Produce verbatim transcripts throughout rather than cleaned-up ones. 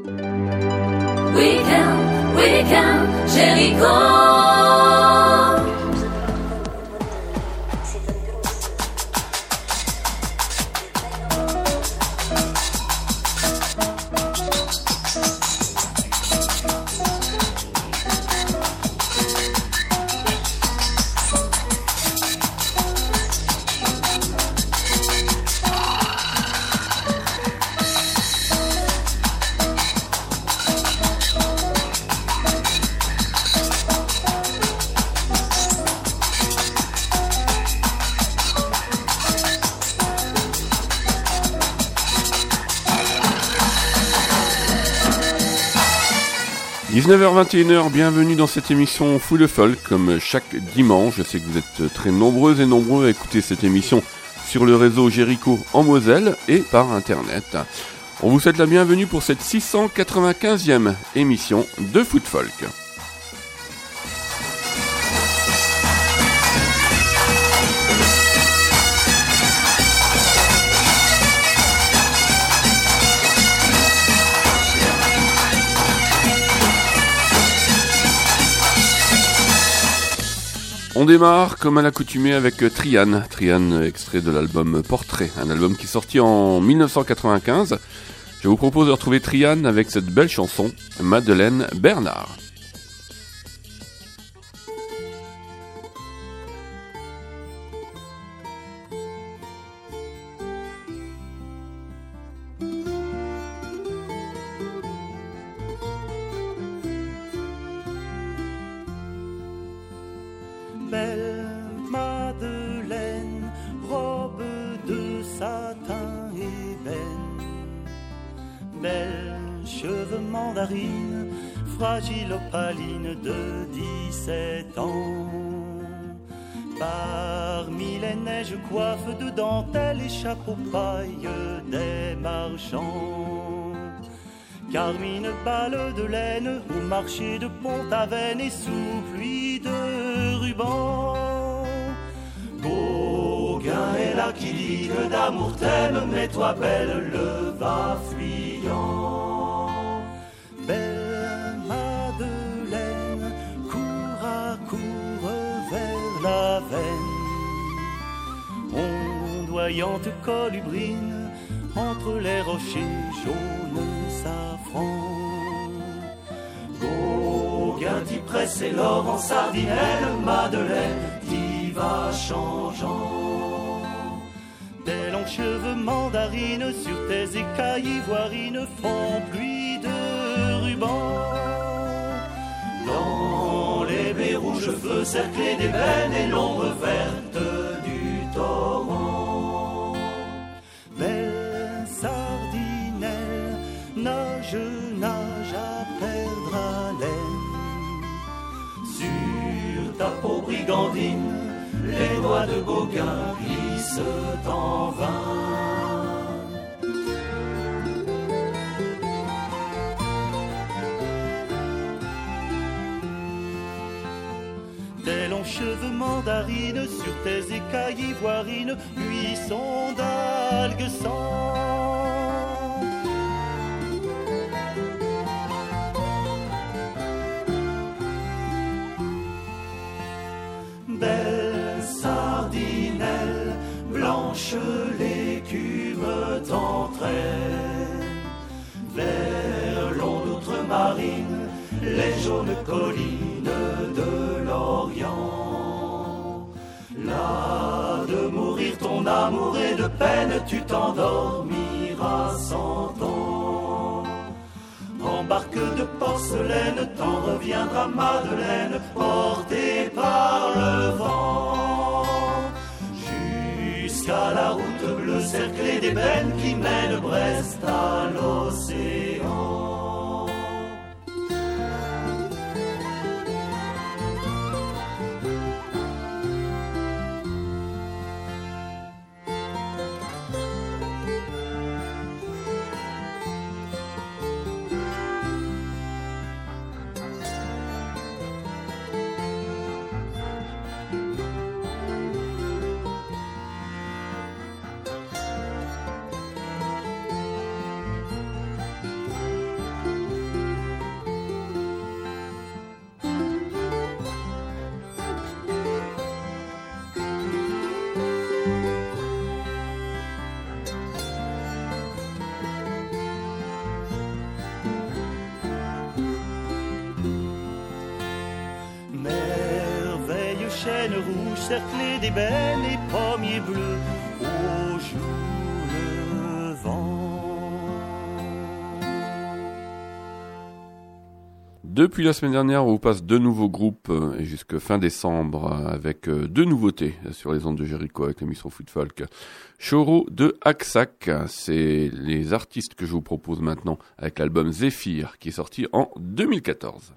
We can, we can, Jericho. dix-neuf heures vingt et une, bienvenue dans cette émission Full Folk, comme chaque dimanche. Je sais que vous êtes très nombreuses et nombreux à écouter cette émission sur le réseau Jericho en Moselle et par internet. On vous souhaite la bienvenue pour cette six cent quatre-vingt-quinzième émission de Foot Folk. On démarre comme à l'accoutumée avec Trian, Trian extrait de l'album Portrait, un album qui est sorti en dix-neuf cent quatre-vingt-quinze. Je vous propose de retrouver Trian avec cette belle chanson, Madeleine Bernard. Belle Madeleine, robe de satin ébène, belle cheveux mandarine, fragile opaline de dix-sept ans. Parmi les neiges coiffes de dentelle et chapeaux paille des marchands, Carmine balle de laine au marché de Pont-Aven et sous pluie de rubans. Gauguin est là qui dit que d'amour t'aime, mais toi belle le va fuyant. Belle Madeleine, cours à cours vers la veine, ondoyante colubrine entre les rochers jaunes safran. Gauguin t'y presse et l'or en sardinelle, Madeleine t'y va changeant. Tes longs cheveux mandarines sur tes écailles ivoirines font pluie de rubans. Dans les baies rouges feux cerclés d'ébène et l'ombre verte du torrent. Belle sardinelle, nage, nage à perdre haleine. Sur ta peau brigandine, les doigts de Gauguin glissent en vain. Tes longs cheveux mandarines sur tes écailles ivoirines, buissons d'algues sang. Belle sardinelle, blanche l'écume t'entraîne vers l'onde outre-marine, les jaunes collines de l'Orient. Là de mourir ton amour et de peine, tu t'endormiras cent ans. En barque de porcelaine, t'en reviendra Madeleine, portée par le vent, jusqu'à la route bleue cerclée d'ébène qui mène Brest à l'océan. chênes rouges cerclés d'ébène et pommiers bleus au jour levant. Depuis la semaine dernière, on vous passe deux nouveaux groupes et jusque fin décembre avec deux nouveautés sur les ondes de Jéricho avec l'émission Foot Folk. Choro de Aksak, c'est les artistes que je vous propose maintenant avec l'album Zéphyr qui est sorti en deux mille quatorze.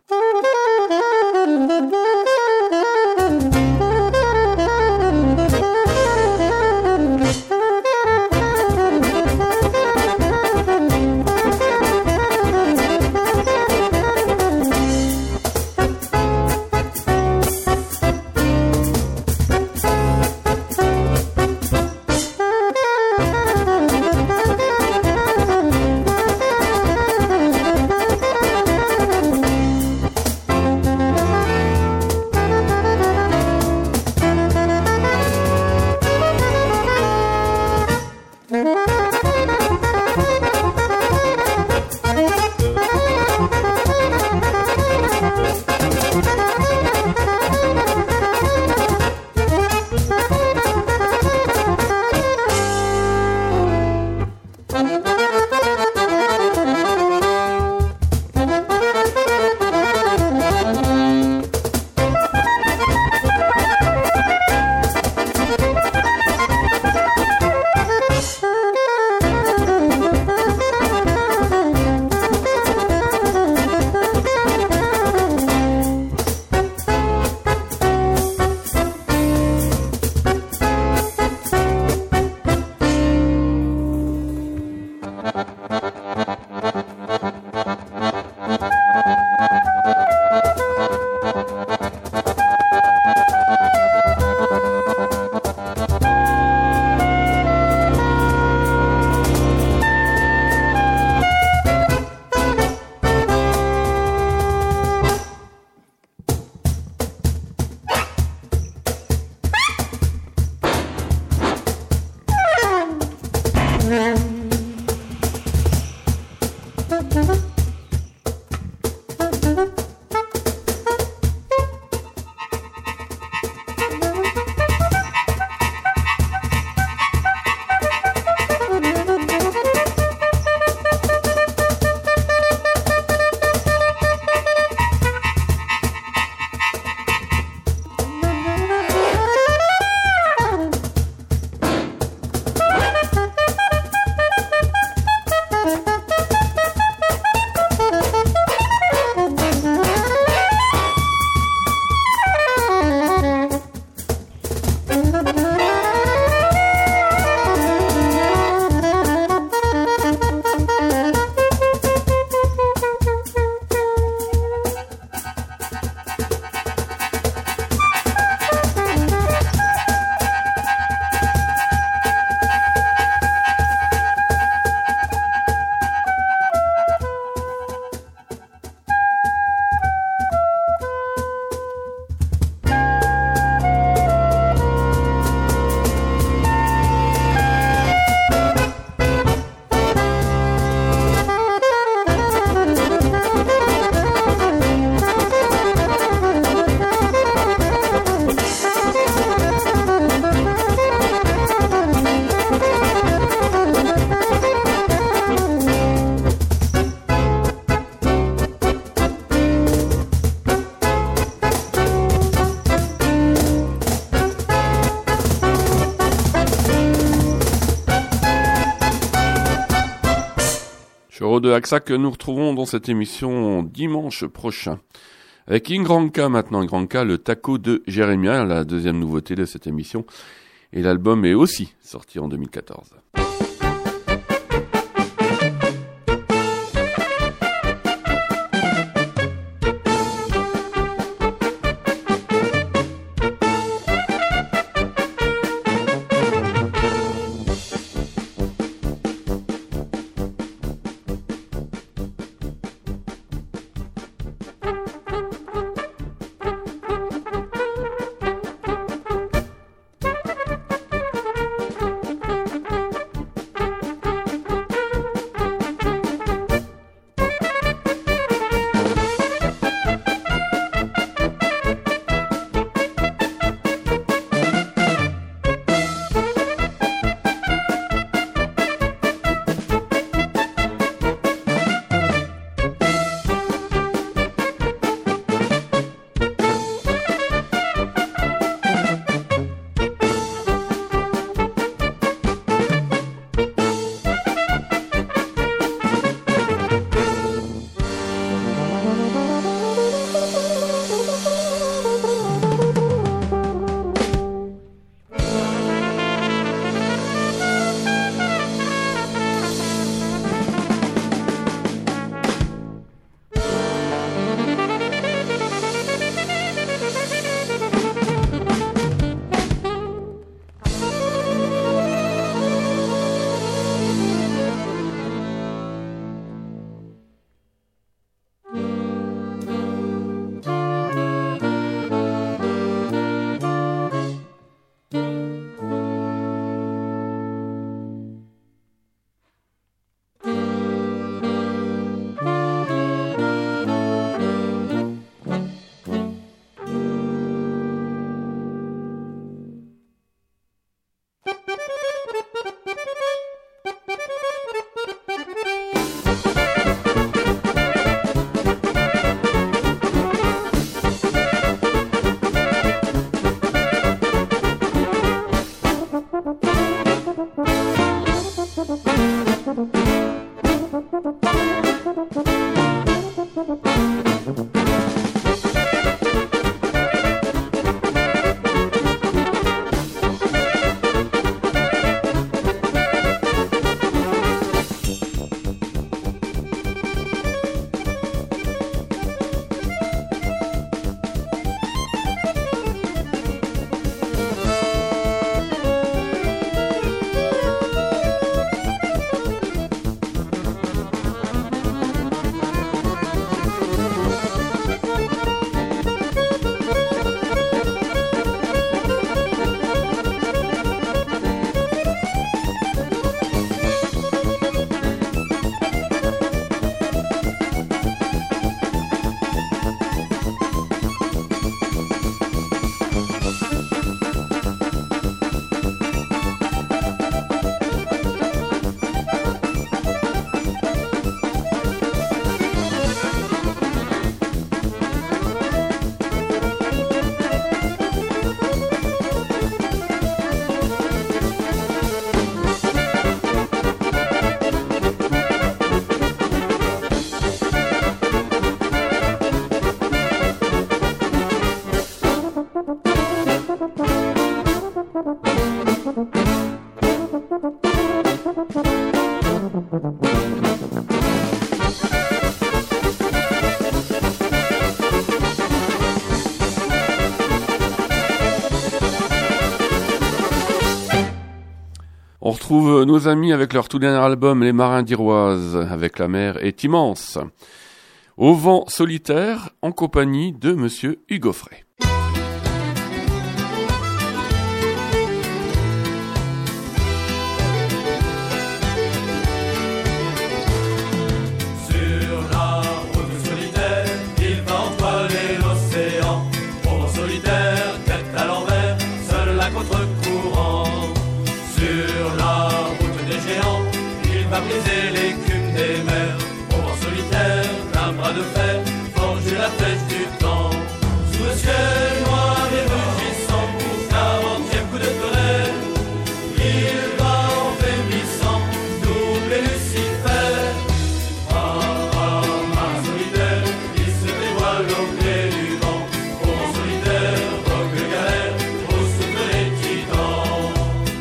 Choro de Aksak que nous retrouvons dans cette émission dimanche prochain. Avec Ingranka maintenant, Ingranka, le taco de Jérémia, la deuxième nouveauté de cette émission. Et l'album est aussi sorti en deux mille quatorze. On retrouve nos amis avec leur tout dernier album, Les Marins d'Iroise, avec La mer est immense. Au vent solitaire, en compagnie de Monsieur Hugo Frey. Briser l'écume des mers, au vent solitaire, d'un bras de fer, forger la flèche du temps. Sous le ciel noir et rugissant, au quarantième coup de tonnerre, il va en faiblissant, doubler Lucifer. Ah, ah, marin solitaire, il se dévoile au gré du vent, au vent solitaire, vogue galère, au souffle des titans.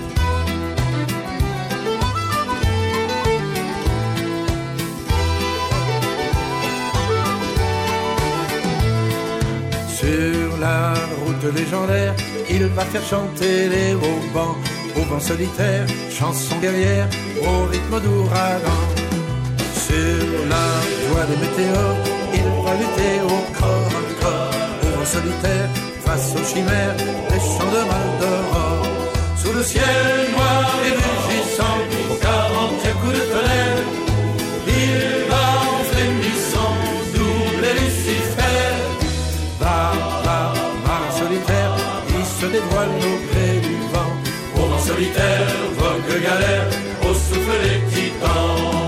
Sur la route légendaire, il va faire chanter les haubans au vent solitaire, chanson guerrière au rythme d'ouragan. Sur la voie des météores, il va lutter au corps à corps au vent solitaire, face aux chimères des champs de Maldoror. Sous le ciel noir et rugissant, au quarantième coup de tonnerre, il va en frémissant doubler Lucifer. Va, va, marin solitaire, il se dévoile au gré du vent. Au vent solitaire, vogue galère, au souffle des titans.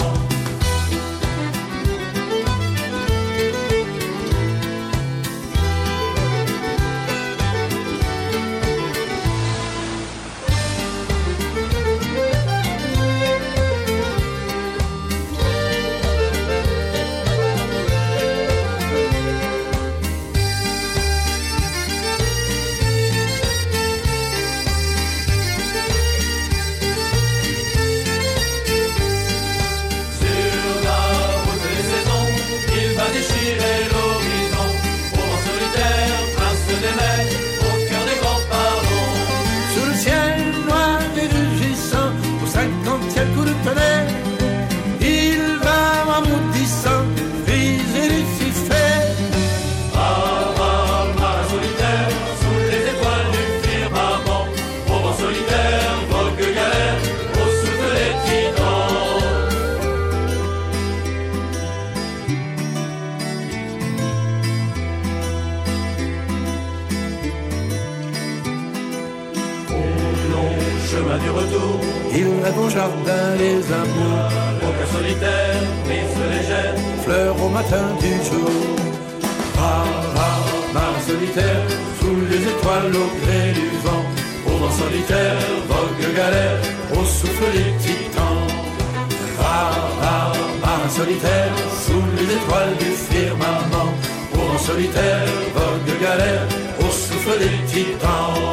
Il rêve au jardin les amours, au cœur solitaire, brise légère, fleurs au matin du jour. Va, va, marin solitaire, sous les étoiles au gré du vent. Au vent solitaire, vogue galère, au souffle des titans. Va, va, marin solitaire, sous les étoiles du firmament. firmament. Au vent solitaire, vogue galère, au souffle des titans.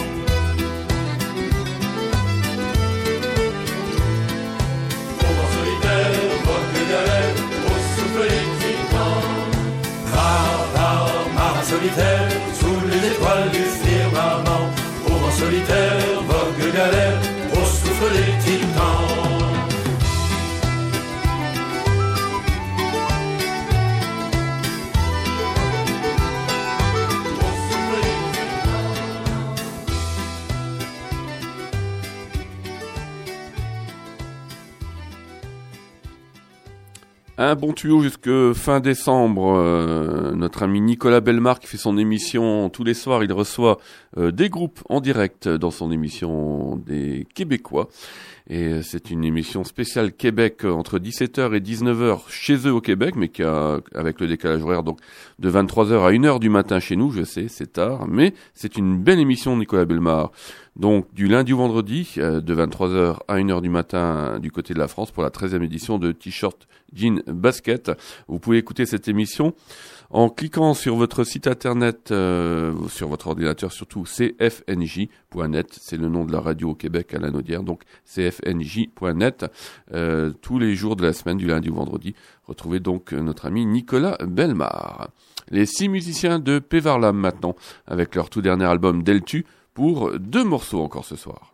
Solitaire, sous les étoiles du firmament, au vent solitaire, vogue galère, au souffle des titans. Un bon tuyau jusque fin décembre. Euh, notre ami Nicolas Bellemare qui fait son émission tous les soirs, il reçoit euh, des groupes en direct dans son émission des Québécois. Et c'est une émission spéciale Québec entre dix-sept heures et dix-neuf heures chez eux au Québec, mais qui a, avec le décalage horaire, donc de vingt-trois heures à une heure du matin chez nous, je sais, c'est tard, mais c'est une belle émission Nicolas Bellemare. Donc du lundi au vendredi, euh, de vingt-trois heures à une heure du matin du côté de la France pour la treizième édition de T-shirt Jean Basket. Vous pouvez écouter cette émission en cliquant sur votre site internet, euh, sur votre ordinateur surtout, c f n j point net, c'est le nom de la radio au Québec à Lanaudière, donc c f n j point net, euh, tous les jours de la semaine, du lundi au vendredi. Retrouvez donc notre ami Nicolas Bellemare. Les six musiciens de Pevarlam maintenant, avec leur tout dernier album Deltu, pour deux morceaux encore ce soir.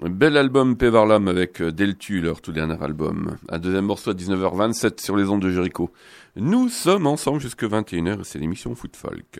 Bel album Pevarlam avec Deltu, leur tout dernier album. Un deuxième morceau à dix-neuf heures vingt-sept sur les ondes de Jericho. Nous sommes ensemble jusqu'à vingt et une heures et c'est l'émission Foot Folk.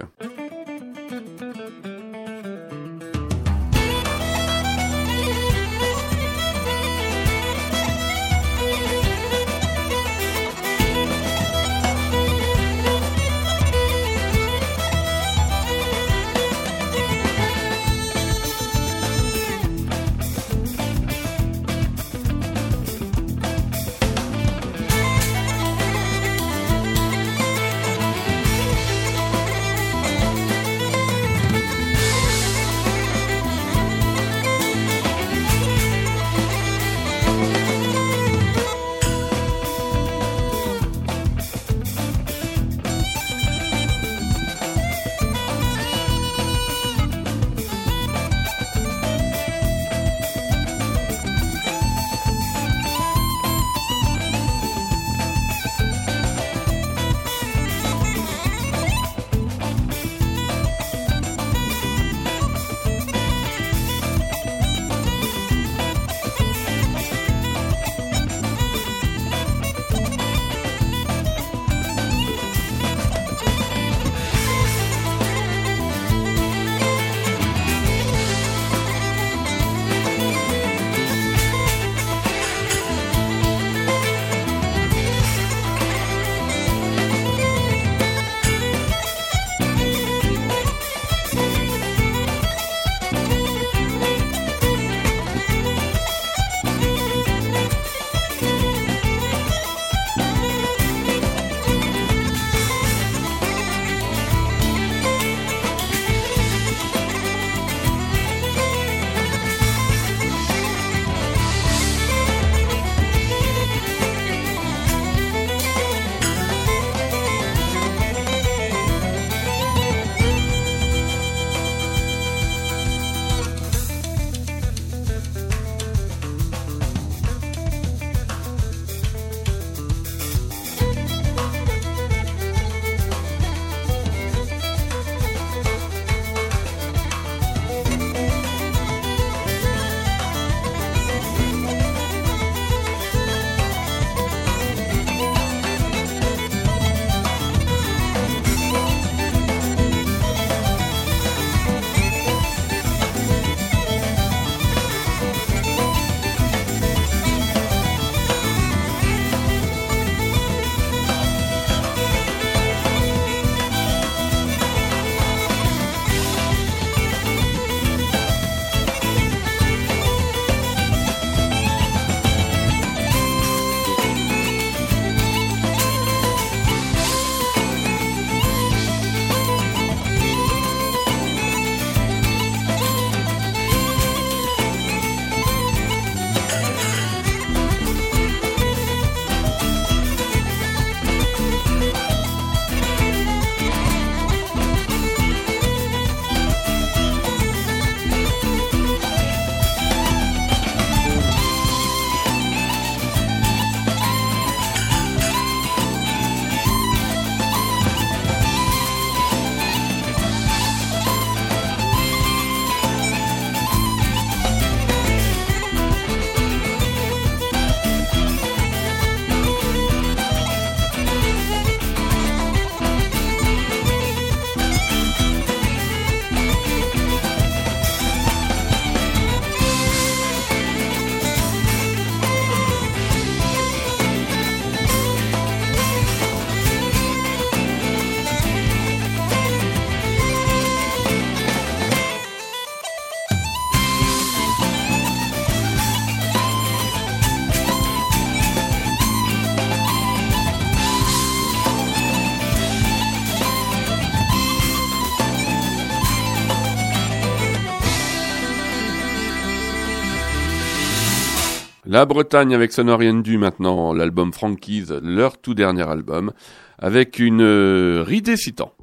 La Bretagne avec Sonoriendu maintenant, l'album Frankies, leur tout dernier album, avec une euh, ridée citant.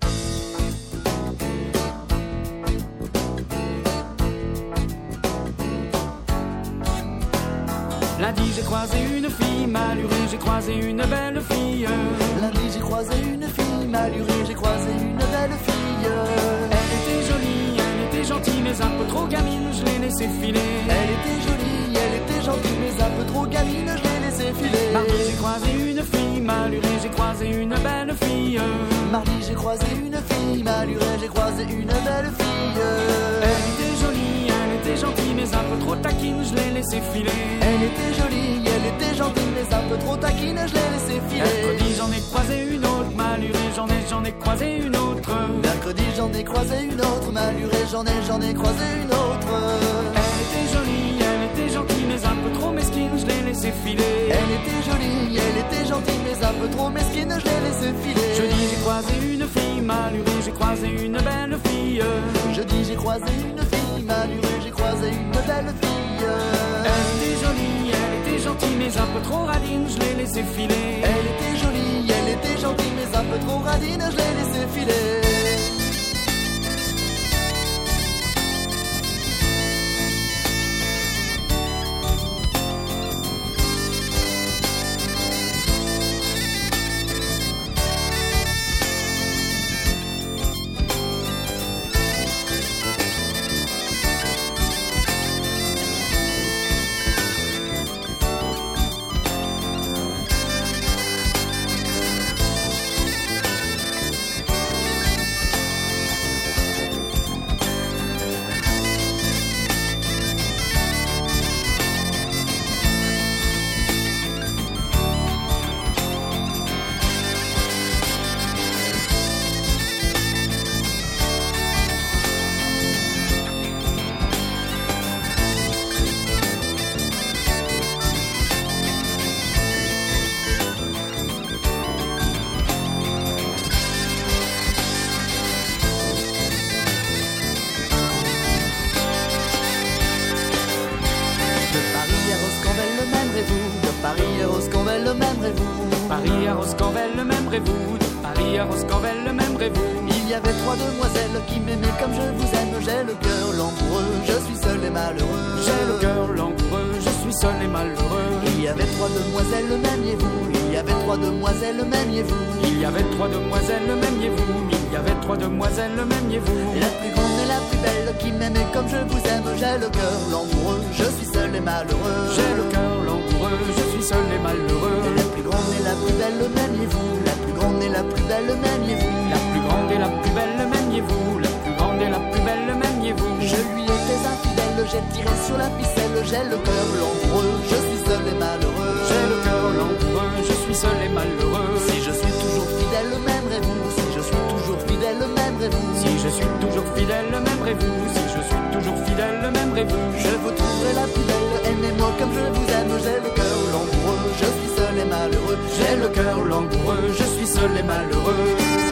Lundi j'ai croisé une fille malurée, j'ai croisé une belle fille. Lundi j'ai croisé une fille malurée, j'ai croisé une belle fille. Elle était jolie, elle était gentille, mais un peu trop gamine, je l'ai laissé filer. Elle était jolie, jolie, elle était gentille, mais un peu trop gamine, je l'ai laissé filer. Mardi j'ai croisé une fille malurée, j'ai croisé une belle fille. Mardi j'ai croisé une fille malurée, j'ai croisé une belle fille. Elle était jolie, elle était gentille, mais un peu trop taquine, je l'ai laissé filer. Elle était jolie, elle était gentille, mais un peu trop taquine, je l'ai laissé filer. Mercredi j'en ai croisé une autre malurée, j'en ai, j'en ai croisé une autre. Mercredi j'en ai croisé une autre malurée, j'en ai, j'en ai croisé une autre. Elle était jolie, elle était gentille, mais un peu trop mesquine, je l'ai laissé filer. Elle était jolie, elle était gentille, mais un peu trop mesquine, je l'ai laissé filer. Jeudi j'ai croisé une fille malurée, j'ai croisé une belle fille. Jeudi j'ai croisé une fille malurée, j'ai croisé une belle fille. Elle était jolie, elle était gentille, mais un peu trop radine, je l'ai laissé filer. Elle était jolie, elle était gentille, mais un peu trop radine, je l'ai laissé filer. Paris à Roscanvel, le m'aimerez-vous? De Paris à Roscanvel, le m'aimerez-vous? Il y avait trois demoiselles qui m'aimaient comme je vous aime. J'ai le cœur langoureux, je suis seul et malheureux. J'ai le cœur langoureux, je suis seul et malheureux. Il y avait trois demoiselles, m'aimiez-vous? Il y avait trois demoiselles, m'aimiez-vous? Il y avait trois demoiselles, m'aimiez-vous? Il y avait trois demoiselles, m'aimiez-vous? La plus grande et la plus belle qui m'aimait comme je vous aime. J'ai le cœur langoureux, je suis seul et malheureux. J'ai le cœur langoureux, je suis seul et malheureux. La plus grande et la plus belle, m'aimiez-vous? La plus grande et la plus belle, m'aimiez-vous? La plus grande et la plus belle, m'aimiez-vous? La plus grande et la plus belle, m'aimiez-vous? Je lui étais infidèle, j'ai tiré sur la ficelle. J'ai le cœur langoureux, je suis seul et malheureux. J'ai le cœur langoureux, je suis seul et malheureux. Si je suis toujours fidèle, m'aimerez-vous? Si je suis toujours fidèle, m'aimerez-vous? Si je suis toujours fidèle, m'aimerez-vous? Si je suis toujours fidèle, m'aimerez-vous? Je vous trouverai la plus belle, aimez-moi comme je vous aime. J'ai le cœur langoureux, je suis seul et malheureux. J'ai le cœur langoureux, je suis seul et malheureux.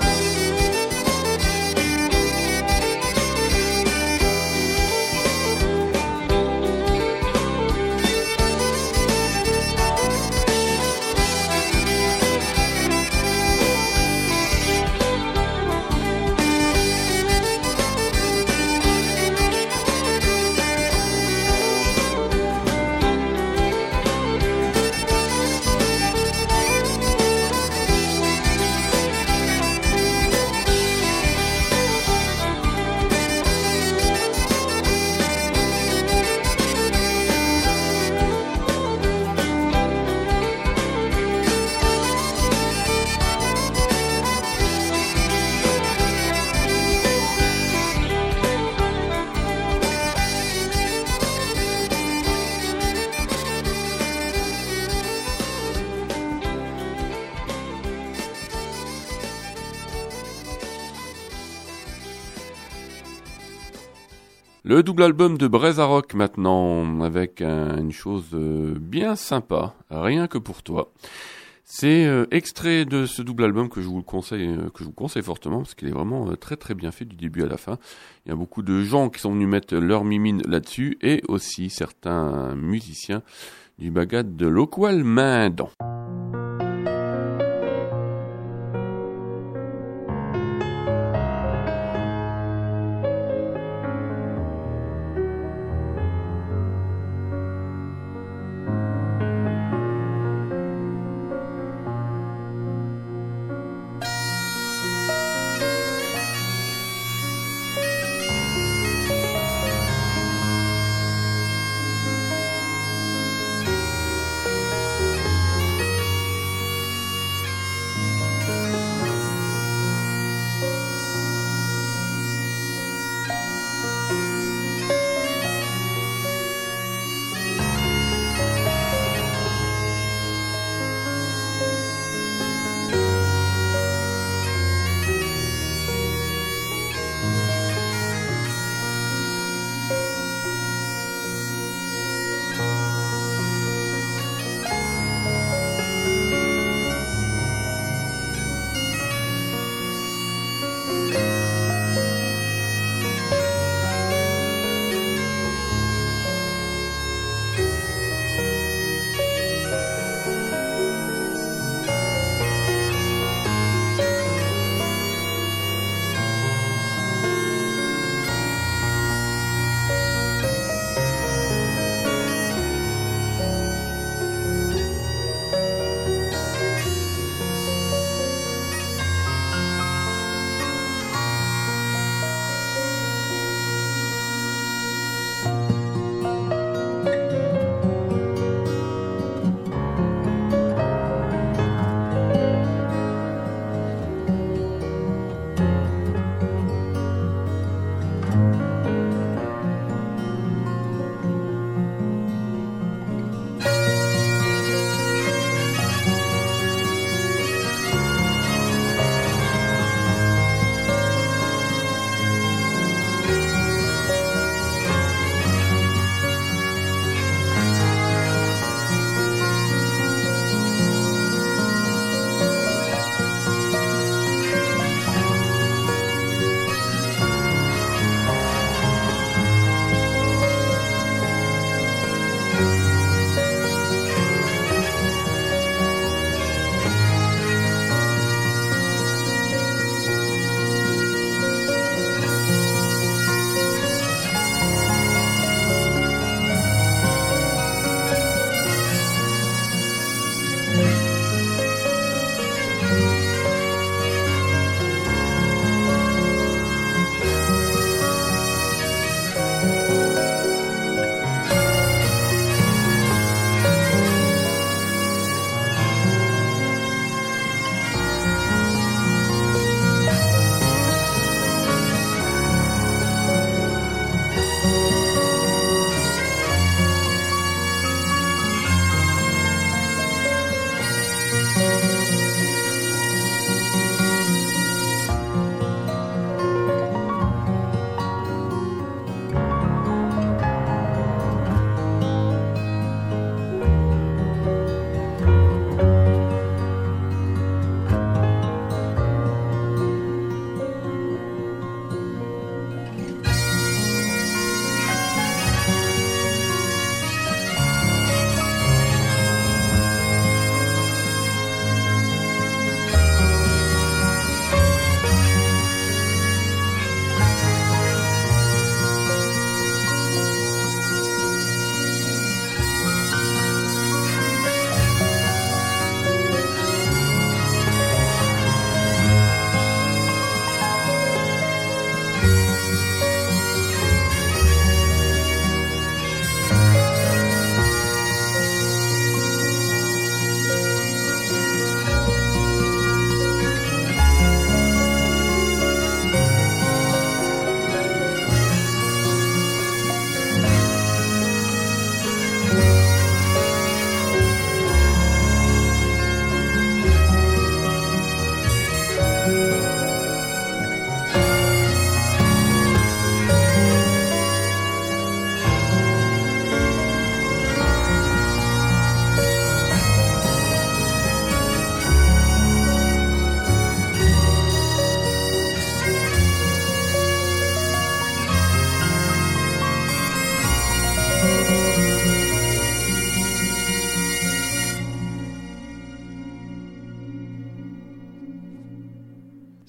Le double album de Breza Rock maintenant, avec un, une chose bien sympa, Rien que pour toi. C'est euh, extrait de ce double album que je vous le conseille, euh, que je vous conseille fortement, parce qu'il est vraiment euh, très très bien fait du début à la fin. Il y a beaucoup de gens qui sont venus mettre leur mimine là-dessus, et aussi certains musiciens du bagad de Loqual Mindon.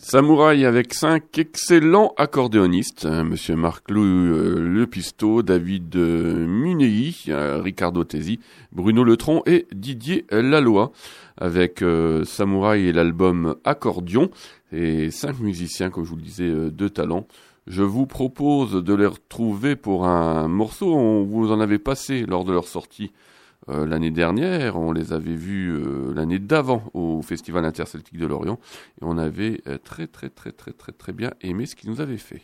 Samouraï avec cinq excellents accordéonistes, hein, Monsieur Marc Lou euh, Lepisto, David euh, Munei, euh, Ricardo Tesi, Bruno Letron et Didier Laloy, avec euh, Samouraï et l'album Accordion, et cinq musiciens, comme je vous le disais, euh, de talent. Je vous propose de les retrouver pour un morceau, on vous en avait passé lors de leur sortie Euh, l'année dernière, on les avait vus euh, l'année d'avant au Festival Interceltique de Lorient et on avait euh, très très très très très très bien aimé ce qu'ils nous avaient fait.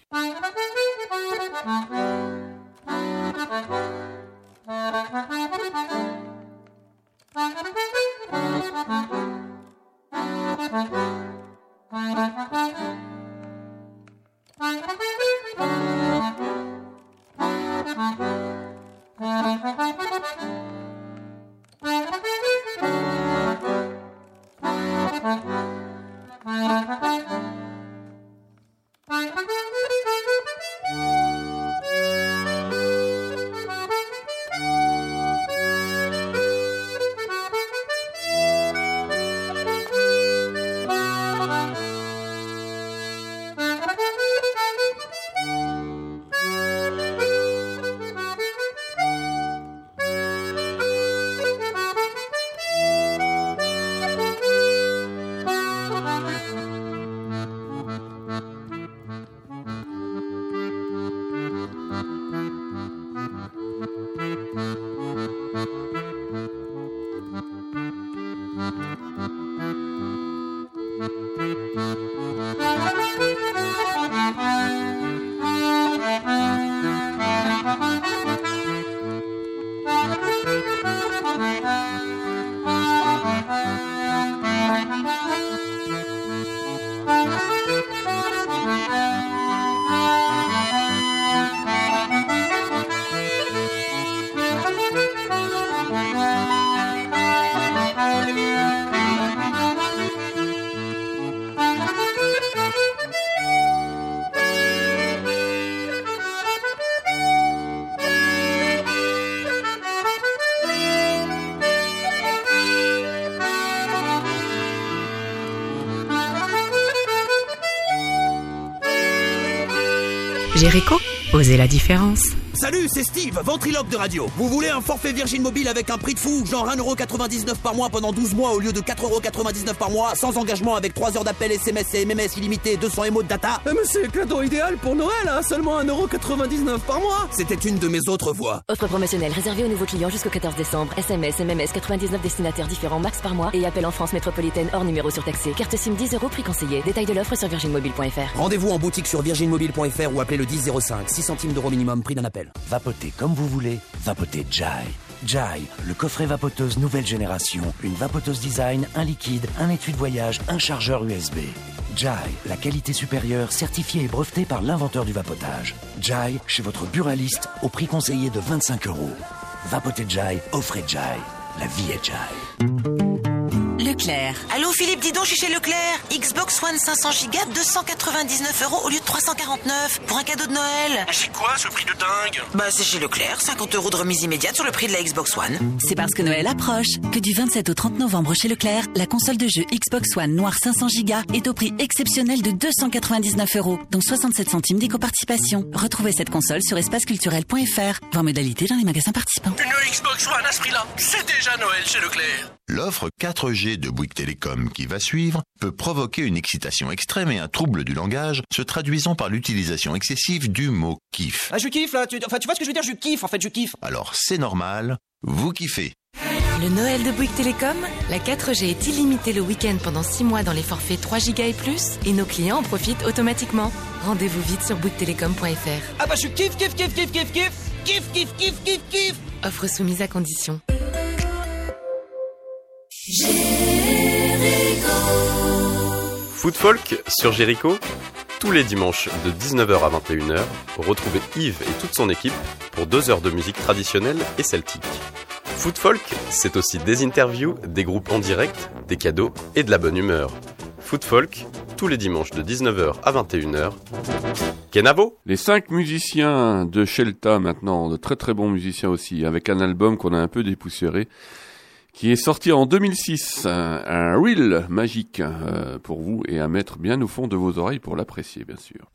Jericho, osez la différence. Salut, c'est Steve, ventriloque de radio. Vous voulez un forfait Virgin Mobile avec un prix de fou, genre un euro quatre-vingt-dix-neuf par mois pendant douze mois au lieu de quatre euros quatre-vingt-dix-neuf par mois, sans engagement avec trois heures d'appel S M S et M M S illimité, deux cents émos de data? Mais c'est le cadeau idéal pour Noël, hein, seulement un euro quatre-vingt-dix-neuf par mois. C'était une de mes autres voix. Offre promotionnelle réservée aux nouveaux clients jusqu'au quatorze décembre. S M S, M M S, quatre-vingt-dix-neuf destinataires différents max par mois et appel en France métropolitaine hors numéro surtaxé. Carte SIM dix euros prix conseillé. Détail de l'offre sur virgin mobile point f r. Rendez-vous en boutique sur virgin mobile point f r ou appelez le dix zéro cinq, six centimes d'euros minimum, prix d'un appel. Vapotez comme vous voulez, vapotez Jai. Jai, le coffret vapoteuse nouvelle génération, une vapoteuse design, un liquide, un étui de voyage, un chargeur U S B. Jai, la qualité supérieure certifiée et brevetée par l'inventeur du vapotage. Jai, chez votre buraliste, au prix conseillé de vingt-cinq euros. Vapotez Jai, offrez Jai. La vie est Jai. Leclerc. Allô Philippe, dis donc, je suis chez Leclerc. Xbox One cinq cents gigas, deux cent quatre-vingt-dix-neuf euros au lieu de trois cent quarante-neuf pour un cadeau de Noël. C'est quoi ce prix de dingue? Bah c'est chez Leclerc, cinquante euros de remise immédiate sur le prix de la Xbox One. C'est parce que Noël approche que du vingt-sept au trente novembre chez Leclerc, la console de jeu Xbox One Noir cinq cents gigas est au prix exceptionnel de deux cent quatre-vingt-dix-neuf euros, dont soixante-sept centimes d'éco-participation. Retrouvez cette console sur espaceculturel point f r, voir modalité dans les magasins participants. Une Xbox One à ce prix-là, c'est déjà Noël chez Leclerc. L'offre quatre G de Bouygues Télécom qui va suivre peut provoquer une excitation extrême et un trouble du langage se traduisant par l'utilisation excessive du mot kiff. Ah, je kiffe là, tu, enfin, tu vois ce que je veux dire, je kiffe en fait, je kiffe. Alors c'est normal, vous kiffez. Le Noël de Bouygues Télécom, la quatre G est illimitée le week-end pendant six mois dans les forfaits trois gigas et plus et nos clients en profitent automatiquement. Rendez-vous vite sur bouygues télécom point f r. Ah bah je kiffe, kiffe, kiffe, kiffe, kiffe, kiffe, kiffe, kiffe, kiffe, kiffe, kiffe. Offre soumise à condition. Foot Folk sur Jericho, tous les dimanches de dix-neuf heures à vingt et une heures, retrouvez Yves et toute son équipe pour deux heures de musique traditionnelle et celtique. Foot Folk, c'est aussi des interviews, des groupes en direct, des cadeaux et de la bonne humeur. Foot Folk, tous les dimanches de dix-neuf heures à vingt et une heures. Kenavo. Les cinq musiciens de Shelta maintenant, de très très bons musiciens aussi, avec un album qu'on a un peu dépoussiéré, qui est sorti en deux mille six, un, un reel magique euh, pour vous et à mettre bien au fond de vos oreilles pour l'apprécier, bien sûr.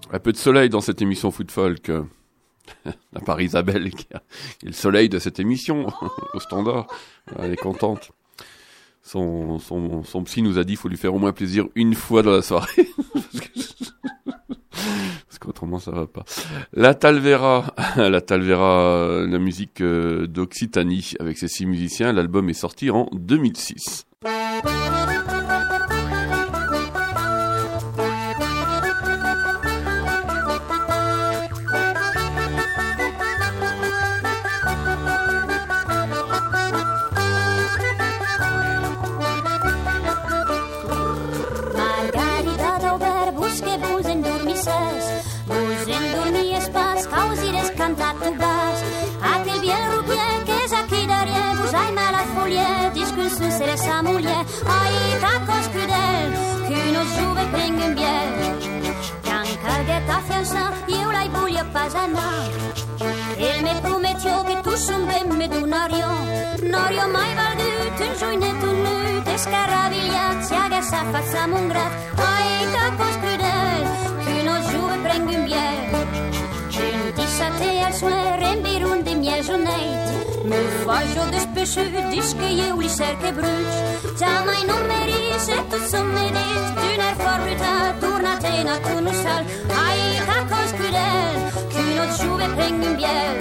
Un peu de soleil dans cette émission Food Folk. À part Isabelle, qui est le soleil de cette émission, au standard. Elle est contente. Son, son, son psy nous a dit qu'il faut lui faire au moins plaisir une fois dans la soirée. Parce qu'autrement, ça va pas. La Talvera, la Talvera, la musique d'Occitanie, avec ses six musiciens. L'album est sorti en deux mille six. Sa muller, ai tacos crudel, che uno giuve prende un biel. Bianca ghetta fianza, io l'hai bulia pasana. Il me promettió che tu son ben medunario. Norio mai valgut, un joinet un nu, te scaravigliat, si agassa faccia mungrat. Ai tacos crudel, che uno giuve prende un biel. Un tissate al suer, en birun de miel joneit. Me faggio despêche, dis que eu li cerche bruig. Già mai non meris, e tu son medis. D'un air fort brutal, tornate na tu nu sal. Ai tacos crudel, che uno giuve prende un biel.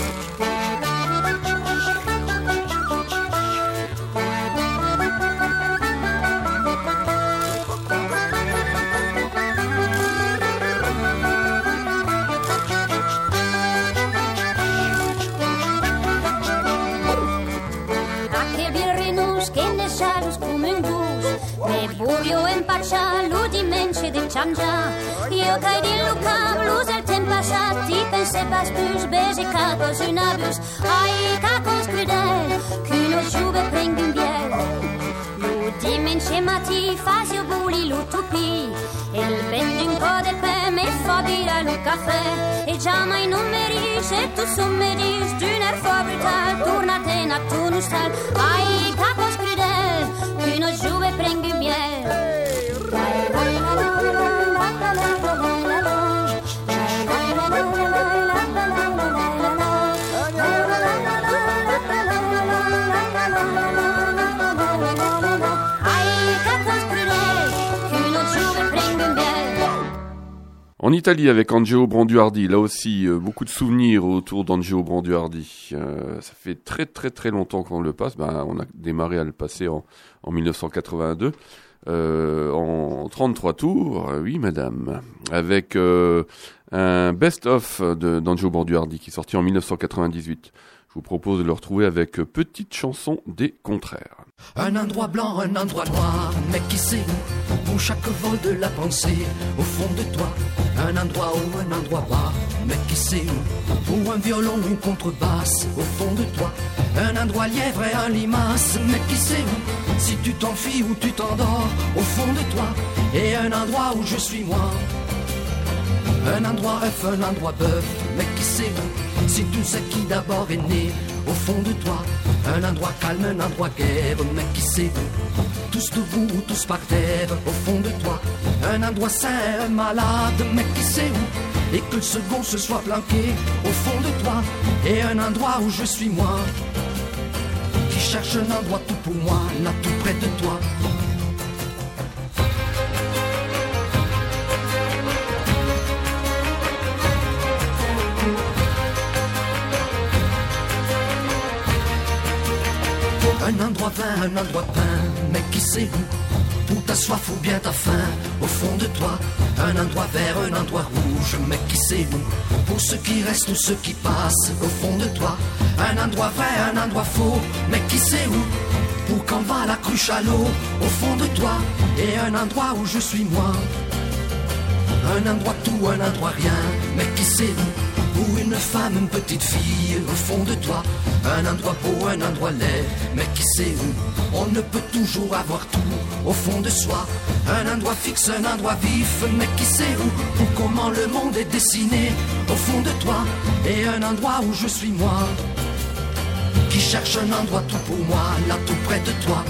Buio in parcia, l'udimenci di ciangia. Io che di Luca, blues il tempo passato, ti pensai pas plus, besi cacos un abus. Ai cacos crudel, che uno giuve prende un biel. L'udimenci mati, fasi o buli l'utopi. Il vento un po' del pe, me fa dire lo caffè. E già mai non mi riesce, tu son me dis, d'un air fort brutal, tornate na tu nu stal. Ai cacos crudel, che uno giuve prende un biel. En Italie avec Angelo Branduardi, là aussi euh, beaucoup de souvenirs autour d'Angelo Branduardi. Euh, ça fait très très très longtemps qu'on le passe. Ben, on a démarré à le passer en, en dix-neuf cent quatre-vingt-deux, euh, en trente-trois tours, euh, oui madame, avec euh, un best-of de, d'Angelo Branduardi qui est sorti en dix-neuf cent quatre-vingt-dix-huit. Je vous propose de le retrouver avec Petite chanson des contraires. Un endroit blanc, un endroit noir, mais qui sait où, où chaque vol de la pensée, au fond de toi, un endroit haut, un endroit bas, mais qui sait où, où un violon, une contrebasse, au fond de toi, un endroit lièvre et un limace, mais qui sait où, si tu t'enfuis ou tu t'endors, au fond de toi, et un endroit où je suis moi. Un endroit œuf, un endroit bœuf, mais qui sait où, si tu sais qui d'abord est né, au fond de toi, un endroit calme, un endroit guerre, mais qui sait où, tous debout ou tous par terre, au fond de toi, un endroit sain, un malade, mais qui sait où, et que le second se soit planqué, au fond de toi, et un endroit où je suis moi, qui cherche un endroit tout pour moi, là tout près de toi. Un endroit vin, un endroit pain, mais qui sait où, où ta soif ou bien ta faim, au fond de toi, un endroit vert, un endroit rouge, mais qui sait où, pour ceux qui restent ou ceux qui passent, au fond de toi, un endroit vrai, un endroit faux, mais qui sait où, pour quand va la cruche à l'eau, au fond de toi, et un endroit où je suis moi, un endroit tout, un endroit rien, mais qui sait où, où une femme, une petite fille, au fond de toi, un endroit beau, un endroit laid, mais qui sait où, on ne peut toujours avoir tout, au fond de soi, un endroit fixe, un endroit vif, mais qui sait où, ou comment le monde est dessiné, au fond de toi, et un endroit où je suis moi, qui cherche un endroit tout pour moi, là tout près de toi.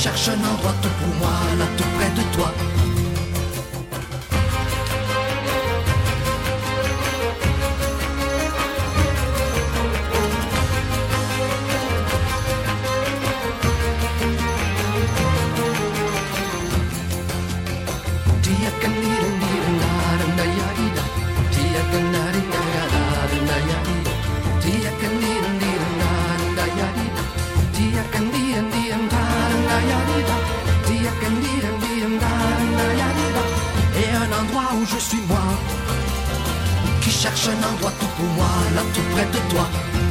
cherche un endroit tout pour moi, là tout près de toi. Je suis moi qui cherche un endroit tout pour moi, là tout près de toi.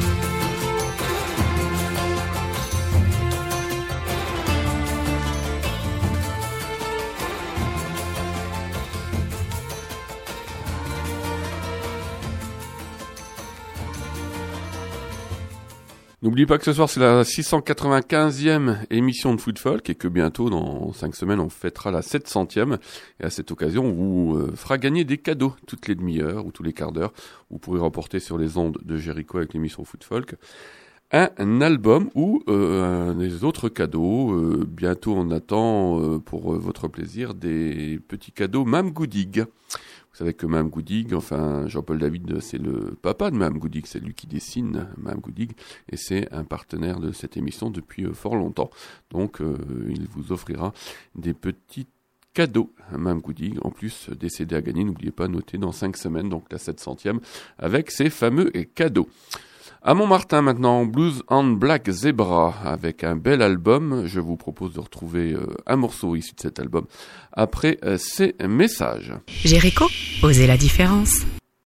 N'oubliez pas que ce soir c'est la six cent quatre-vingt-quinzième émission de Food Folk et que bientôt dans cinq semaines on fêtera la sept centième et à cette occasion on vous euh, fera gagner des cadeaux toutes les demi-heures ou tous les quarts d'heure. Vous pourrez remporter sur les ondes de Jericho avec l'émission Food Folk un, un album ou euh, un, des autres cadeaux. Euh, bientôt on attend euh, pour euh, votre plaisir des petits cadeaux Mme Goodig. Vous savez que Mme Goodig, enfin Jean-Paul David, c'est le papa de Mme Goodig, c'est lui qui dessine Mme Goodig, et c'est un partenaire de cette émission depuis euh, fort longtemps. Donc euh, il vous offrira des petits cadeaux à Mme Goodig, en plus des C D à gagner, n'oubliez pas, noter dans cinq semaines, donc la sept centième, avec ces fameux cadeaux. À Montmartin maintenant, Blues and Black Zebra, avec un bel album. Je vous propose de retrouver euh, un morceau issu de cet album après euh, ces messages. Jericho, osez la différence.